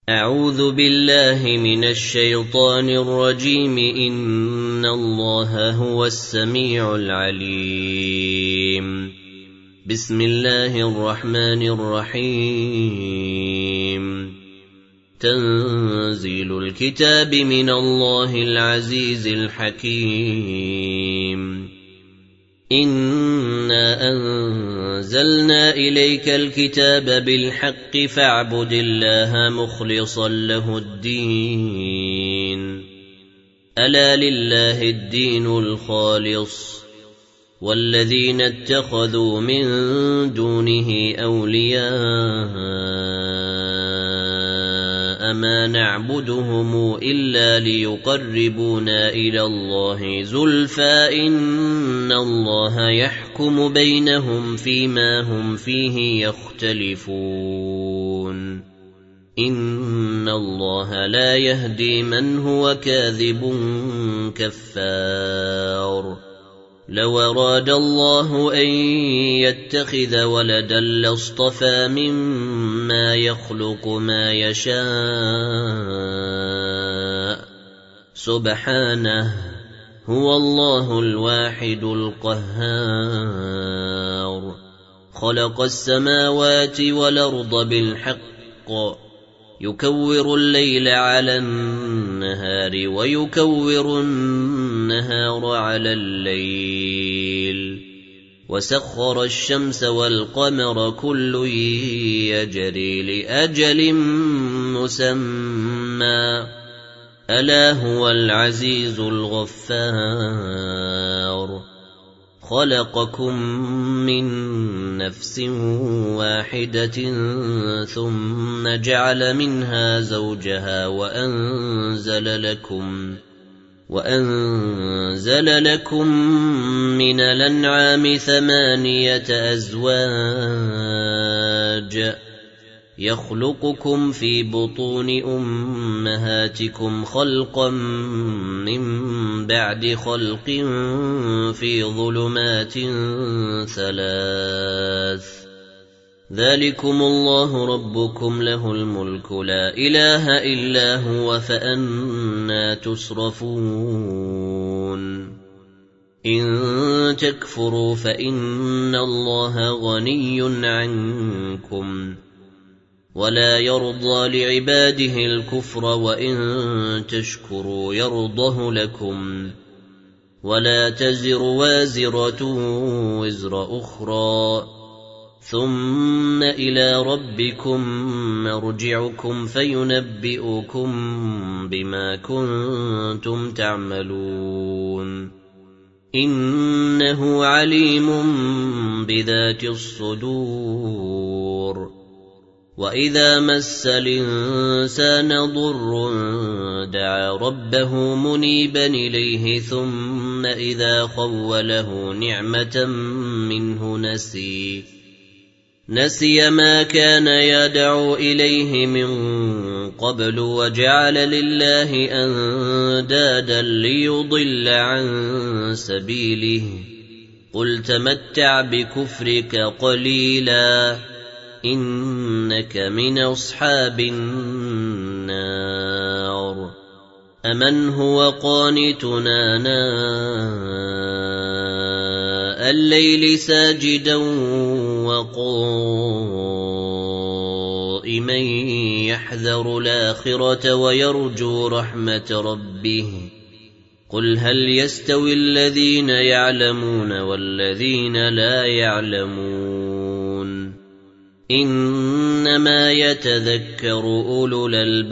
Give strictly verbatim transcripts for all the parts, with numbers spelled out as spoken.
أعوذ بالله من الشيطان الرجيم. إن الله هو السميع العليم. بسم الله الرحمن الرحيم. تنزيل الكتاب من الله العزيز الحكيم. إنا أنزلنا إليك الكتاب بالحق فاعبد الله مخلصا له الدين. ألا لله الدين الخالص والذين اتخذوا من دونه أولياء ما نعبدهم إلا ليقربونا إلى الله زلفى إن الله يحكم بينهم فيما هم فيه يختلفون. إن الله لا يهدي من هو كاذب كفار. لو أراد الله أن يتخذ ولدا لاصطفى مما يخلق ما يشاء سبحانه هو الله الواحد القهار. خلق السماوات والأرض بالحق يكور الليل على النهار ويكور النهار على الليل وسخر الشمس والقمر كل يجري لأجل مسمى ألا هو العزيز الغفار. خلقكم من نفس واحدة ثم جعل منها زوجها وأنزل لكم وأنزل لكم من الأنعام ثمانية أزواج يخلقكم في بطون أمهاتكم خلقا من بعد خلق في ظلمات ثلاث. ذلكم الله ربكم له الملك لا إله إلا هو فأنى تصرفون. إن تكفروا فإن الله غني عنكم ولا يرضى لعباده الكفر وإن تشكروا يرضه لكم ولا تزر وازرة وزر أخرى ثم إلى ربكم مرجعكم فينبئكم بما كنتم تعملون. إنه عليم بذات الصدور. وإذا مس الإنسان ضر دعا ربه منيبا إليه ثم إذا خوله نعمة منه نسي نسي ما كان يدعو إليه من قبل وجعل لله أندادا ليضل عن سبيله. قل تمتع بكفرك قليلا إنك من أصحاب النار. أمن هو قانتنا آناء الليل ساجدا وقائما يحذر الآخرة ويرجو رحمة ربه. قل هل يستوي الذين يعلمون والذين لا يعلمون إنما يتذكر أولو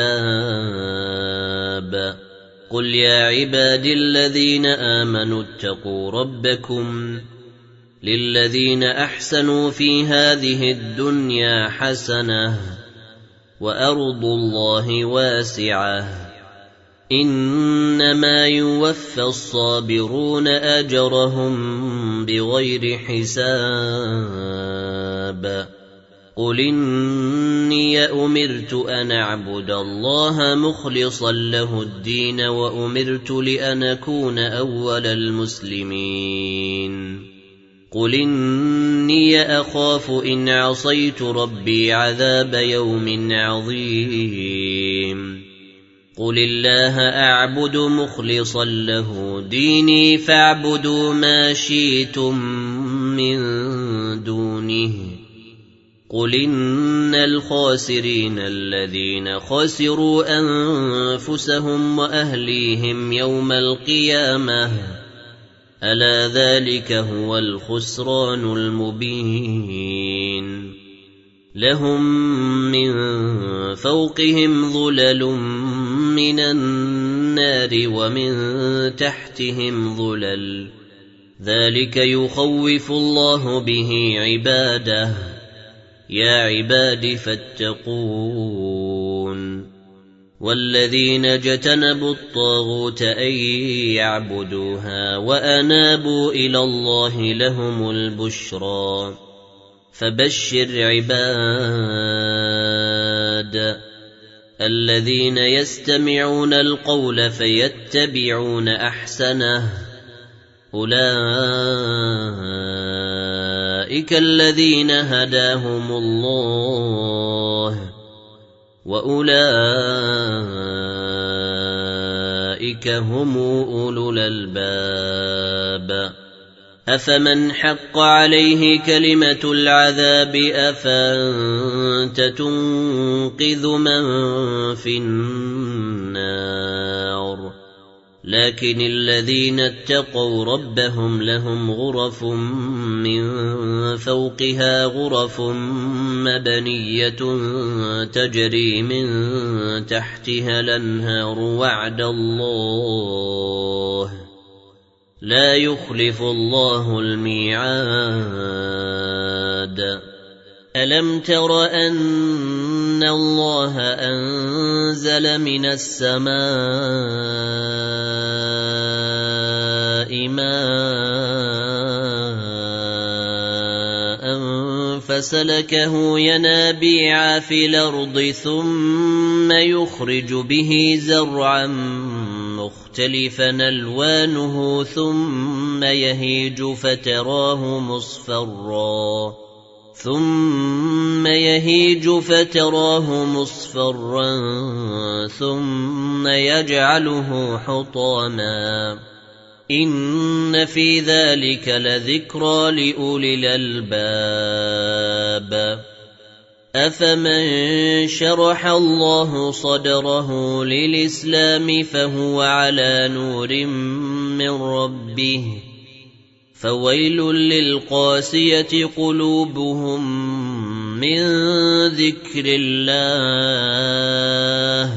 الألباب. قل يا عبادي الذين آمنوا اتقوا ربكم للذين أحسنوا في هذه الدنيا حسنة وأرض الله واسعة إنما يوفى الصابرون أجرهم بغير حساب. قل إني أمرت أن أعبد الله مخلصا له الدين وأمرت لأن أكون أول المسلمين. قل إني أخاف إن عصيت ربي عذاب يوم عظيم قل الله أعبد مخلصا له ديني فاعبدوا ما شئتم من دونه قل إن الخاسرين الذين خسروا أنفسهم وأهليهم يوم القيامة ألا ذلك هو الخسران المبين لهم من فوقهم ظلل من النار ومن تحتهم ظلل ذلك يخوف الله به عباده يا عباد فاتقون والذين اجتنبوا الطاغوت أن يعبدوها وأنابوا إلى الله لهم البشرى فبشر عباد الذين يستمعون القول فيتبعون أحسنه أولئك الذين هداهم الله وأولئك هم أولو الألباب أفمن حق عليه كلمة العذاب أفأنت تنقذ من في النار لكن الذين اتقوا ربهم لهم غرف من فوقها غرف مبنية تجري من تحتها الأنهار وعد الله لا يخلف الله الميعاد ألم تر أن الله أنزل من السماء ماء فسلكه ينابيع في الأرض ثم يخرج به زرعا مختلفا ألوانه ثم يهيج فتراه مصفرا ثم يهيج فتراه مصفرا ثم يجعله حطاما إن في ذلك لذكرى لأولي الألباب أفمن شرح الله صدره للإسلام فهو على نور من ربه فويل للقاسية قلوبهم من ذكر الله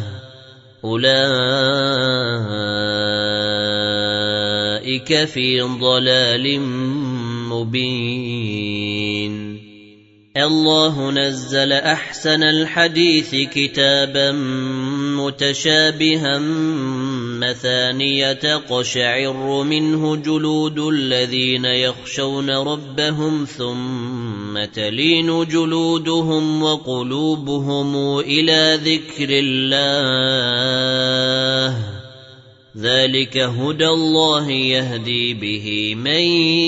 أولئك في ضلال مبين الله نزل أحسن الحديث كتابا متشابها مثانية تقشعر منه جلود الذين يخشون ربهم ثم تلين جلودهم وقلوبهم إلى ذكر الله ذلك هدى الله يهدي به من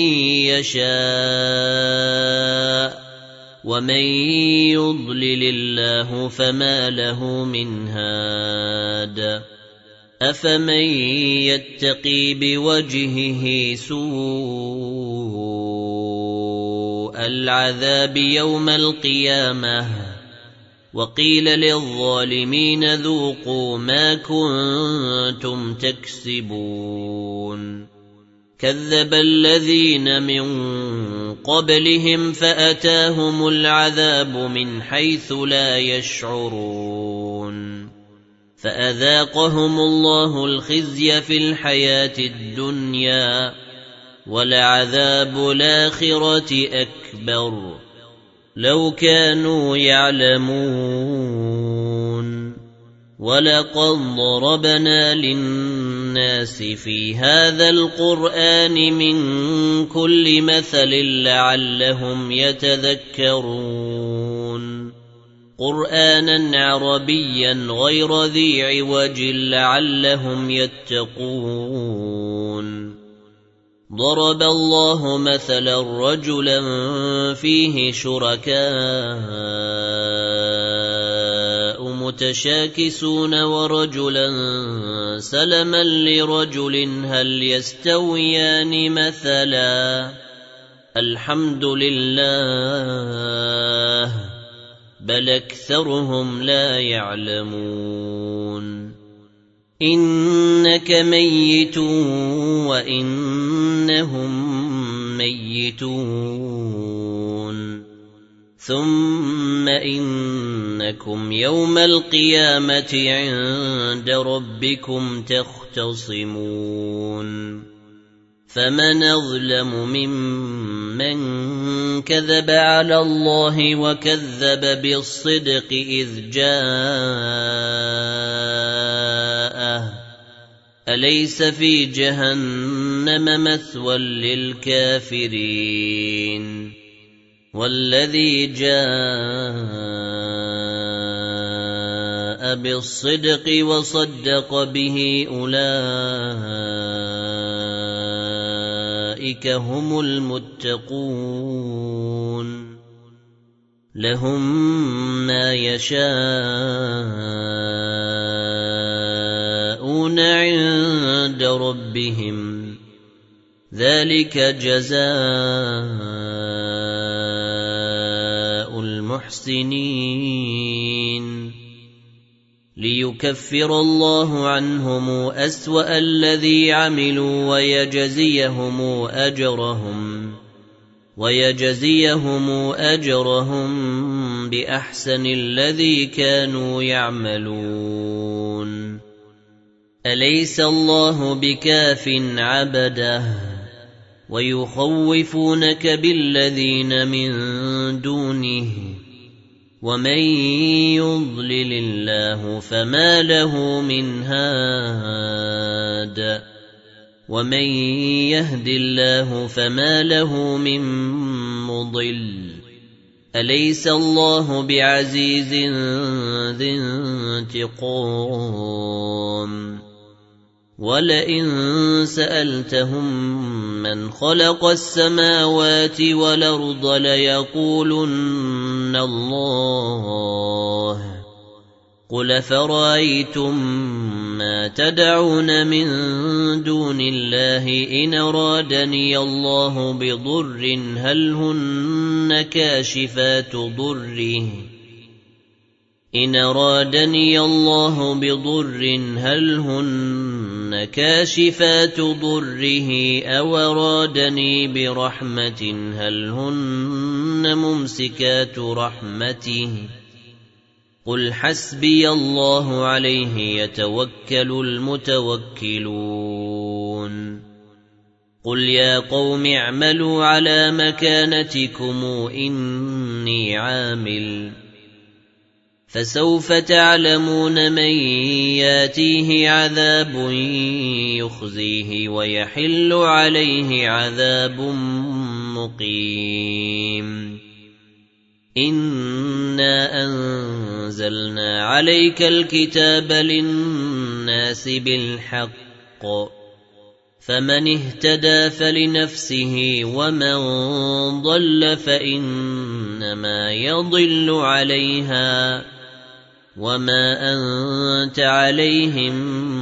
يشاء ومن يضلل الله فما له من هاد أفمن يتقي بوجهه سوء العذاب يوم القيامة وقيل للظالمين ذوقوا ما كنتم تكسبون كذب الذين من قبلهم فأتاهم العذاب من حيث لا يشعرون فأذاقهم الله الخزي في الحياة الدنيا ولعذاب الآخرة أكبر لو كانوا يعلمون ولقد ضربنا للناس في هذا القرآن من كل مثل لعلهم يتذكرون قرآنا عربيا غير ذي عوج لعلهم يتقون ضرب الله مثلا رجلا فيه شركاء متشاكسون ورجلا سلما لرجل هل يستويان مثلا الحمد لله بل أكثرهم لا يعلمون إنك ميت وإنهم ميتون ثم إنكم يوم القيامة عند ربكم تختصمون فمن أظلم ممن كذب على الله وكذب بالصدق إذ جاءه أليس في جهنم مثوى للكافرين والذي جاء بالصدق وصدق به أولئك هم المتقون لهم ما يشاءون عند ربهم ذلك جزاء المحسنين ليكفر الله عنهم أسوأ الذي عملوا ويجزيهم أجرهم ويجزيهم أجرهم بأحسن الذي كانوا يعملون أليس الله بكاف عبده ويخوفونك بالذين من دونه ومن يضلل الله فما له من هاد ومن يهد الله فما له من مضل أليس الله بعزيز ذي انتقام ولئن سألتهم من خلق السماوات والأرض ليقولن الله قل فرأيتم ما تدعون من دون الله إن أرادني الله بضر هل هن كاشفات ضره إن أرادني الله بضر هل هن كاشفات ضره أو أرادني برحمة هل هن ممسكات رحمته قل حسبي الله عليه يتوكل المتوكلون قل يا قوم اعملوا على مكانتكم إني عامل فسوف تعلمون من ياتيه عذاب يخزيه ويحل عليه عذاب مقيم إنا أنزلنا عليك الكتاب للناس بالحق فمن اهتدى فلنفسه ومن ضل فإنما يضل عليها وما أنت عليهم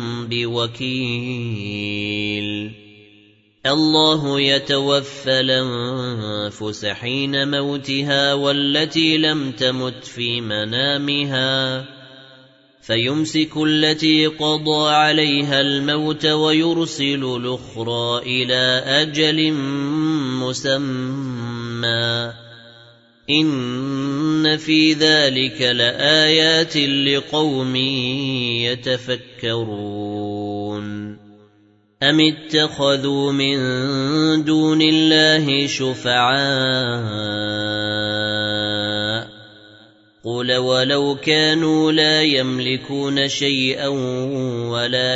بوكيل الله يتوفى الأنفس حين موتها والتي لم تمت في منامها فيمسك التي قضى عليها الموت ويرسل الأخرى إلى أجل مسمى إن في ذلك لآيات لقوم يتفكرون أم اتخذوا من دون الله شفعاء قل ولو كانوا لا يملكون شيئا ولا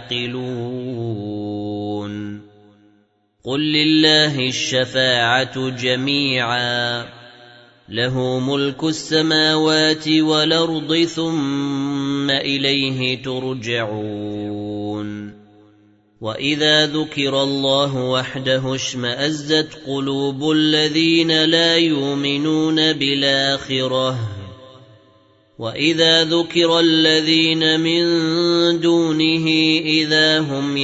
يعقلون قل لله الشفاعة جميعا له ملك السماوات والأرض ثم إليه ترجعون وإذا ذكر الله وحده اشمأزت قلوب الذين لا يؤمنون بالآخرة وإذا ذكر الذين من دونه إذا هم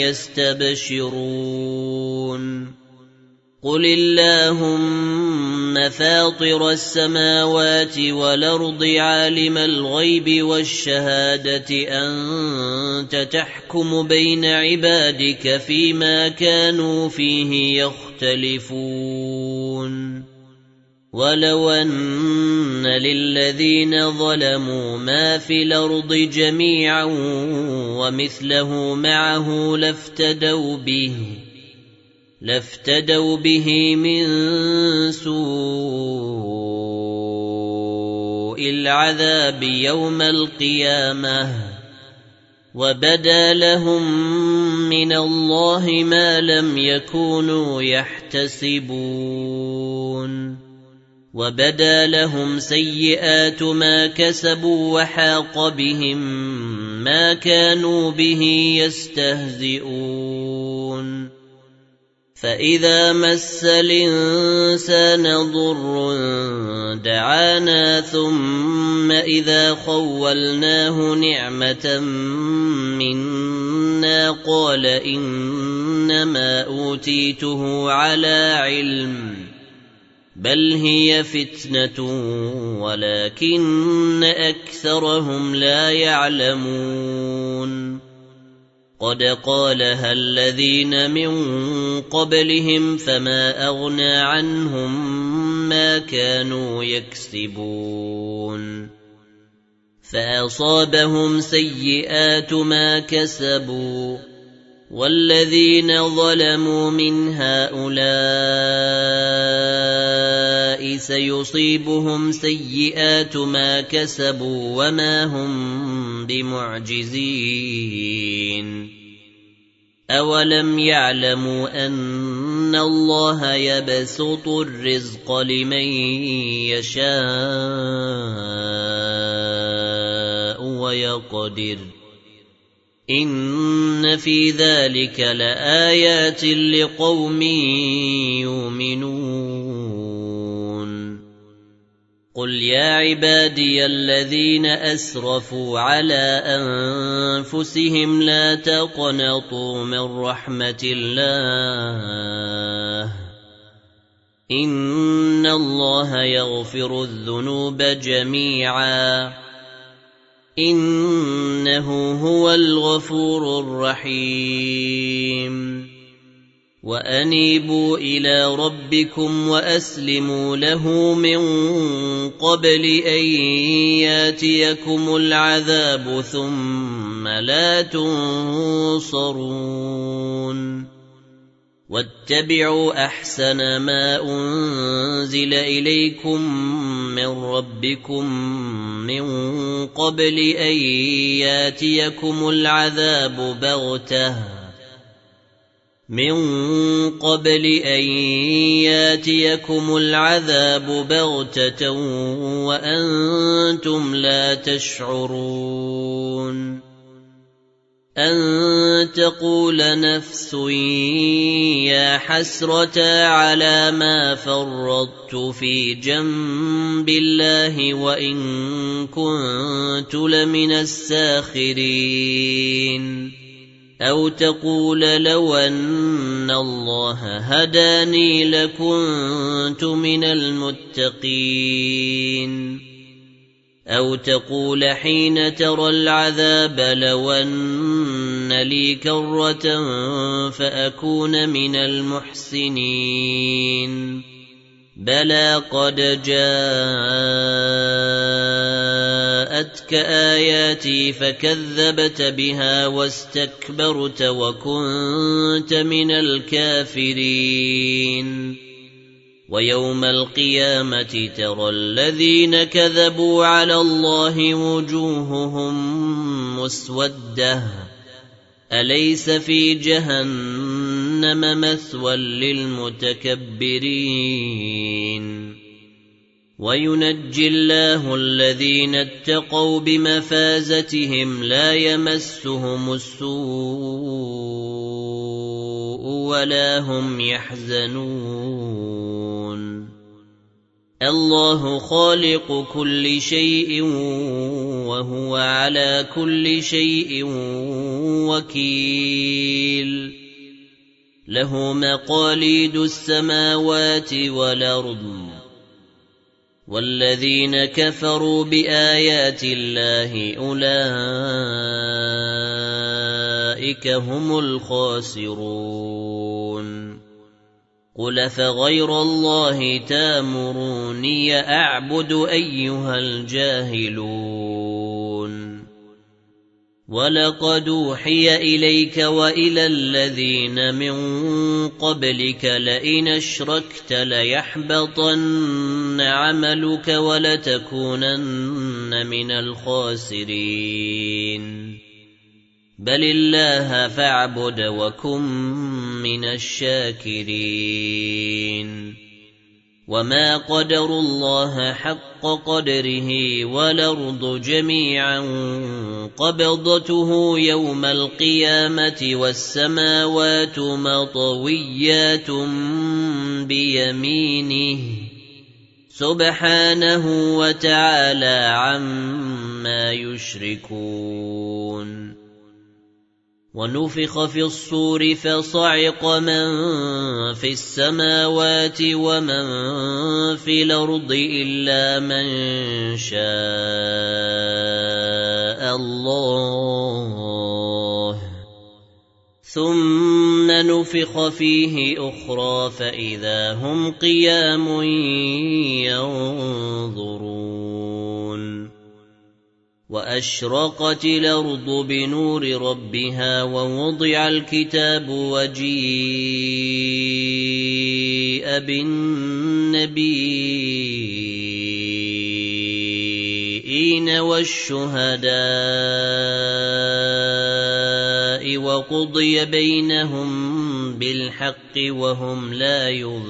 يستبشرون قل اللهم فاطر السماوات والأرض عالم الغيب والشهادة أنت تحكم بين عبادك فيما كانوا فيه يختلفون ولو أن للذين ظلموا ما في الأرض جميعا ومثله معه لافتدوا به لافتدوا به من سوء العذاب يوم القيامة وبدا لهم من الله ما لم يكونوا يحتسبون وبدا لهم سيئات ما كسبوا وحاق بهم ما كانوا به يستهزئون فإذا مس الإنسان ضر دعانا ثم إذا خولناه نعمة منا قال إنما أوتيته على علم بل هي فتنة ولكن أكثرهم لا يعلمون قد قالها الذين من قبلهم فما أغنى عنهم ما كانوا يكسبون فأصابهم سيئات ما كسبوا والذين ظلموا من هؤلاء سيصيبهم سيئات ما كسبوا وما هم بمعجزين أولم يعلموا أن الله يبسط الرزق لمن يشاء ويقدر إن في ذلك لآيات لقوم يؤمنون قل يا عبادي الذين أسرفوا على أنفسهم لا تقنطوا من رحمة الله إن الله يغفر الذنوب جميعا إنه هو الغفور الرحيم وأنيبوا إلى ربكم وأسلموا له من قبل أن ياتيكم العذاب ثم لا تنصرون واتبعوا أحسن ما أنزل إليكم من ربكم من قبل أن ياتيكم العذاب بغتة من قبل أن ياتيكم العذاب بغتة وأنتم لا تشعرون أن تقول نفس يا حسرة على ما فرطت في جنب الله وإن كنت لمن الساخرين أو تقول لو أن الله هداني لكنت من المتقين أو تقول حين ترى العذاب لو أن لي كرة فأكون من المحسنين بلى قد جاءتك آياتي فكذبت بها واستكبرت وكنت من الكافرين ويوم القيامة ترى الذين كذبوا على الله وجوههم مسودة أليس في جهنم مثوى للمتكبرين وينجي الله الذين اتقوا بمفازتهم لا يمسهم السوء ولا هم يحزنون الله خالق كل شيء وهو على كل شيء وكيل له مقاليد السماوات والأرض والذين كفروا بآيات الله أولئك هم الخاسرون قل فغير الله تامروني أعبد أيها الجاهلون ولقد أوحي إليك وإلى الذين من قبلك لئن أشركت ليحبطن عملك ولتكونن من الخاسرين بل الله فاعبد وكن من الشاكرين وما قدروا الله حق قدره والأرض جميعا قبضته يوم القيامة والسماوات مطويات بيمينه سبحانه وتعالى عما يشركون ونفخ في الصور فصعق من في السماوات ومن في الأرض إلا من شاء الله ثم نفخ فيه أخرى فإذا هم قيام ينظرون وأشرقت الأرض بنور ربها ووضع الكتاب وجيء بالنبيين والشهداء وقضي بينهم بالحق وهم لا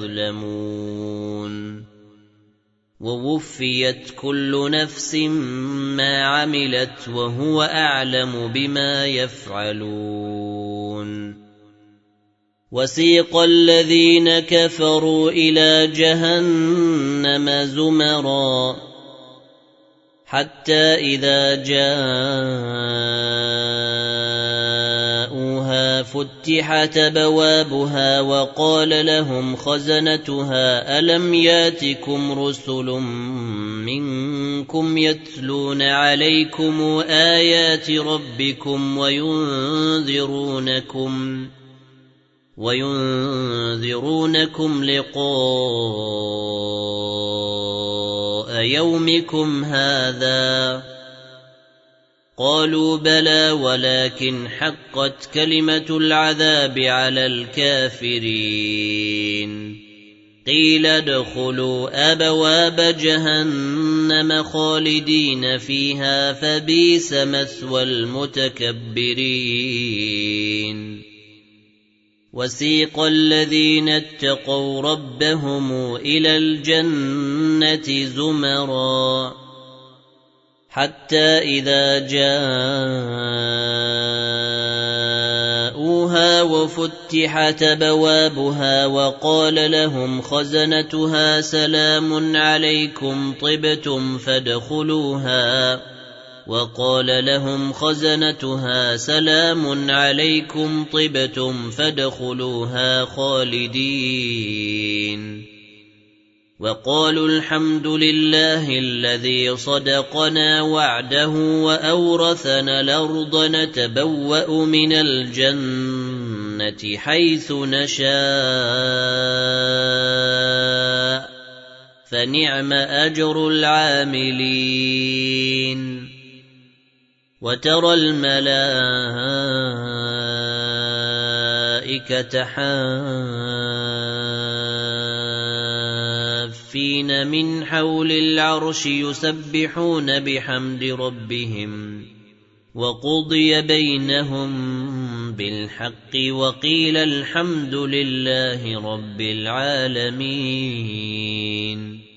يظلمون ووفيت كل نفس ما عملت وهو أعلم بما يفعلون وسيق الذين كفروا إلى جهنم زمرا حتى إذا جاءوها فتحت أبوابها وقال لهم خزنتها ألم ياتكم رسل منكم يتلون عليكم آيات ربكم وينذرونكم وينذرونكم لقاء يومكم هذا قالوا بلى ولكن حقت كلمة العذاب على الكافرين قيل ادخلوا أبواب جهنم خالدين فيها فبئس مثوى المتكبرين وسيق الذين اتقوا ربهم إلى الجنة زمرا حتى إذا جاءوها وفتحت أبوابها وقال لهم خزنتها سلام عليكم طبتم فادخلوها وقال لهم خزنتها سلام عليكم طبتم فادخلوها خالدين وقالوا الحمد لله الذي صدقنا وعده وأورثنا الأرض نتبوأ من الجنة حيث نشاء فنعم أجر العاملين وترى الملائكة حافين من حول العرش يسبحون بحمد ربهم وقضي بينهم بالحق وقيل الحمد لله رب العالمين.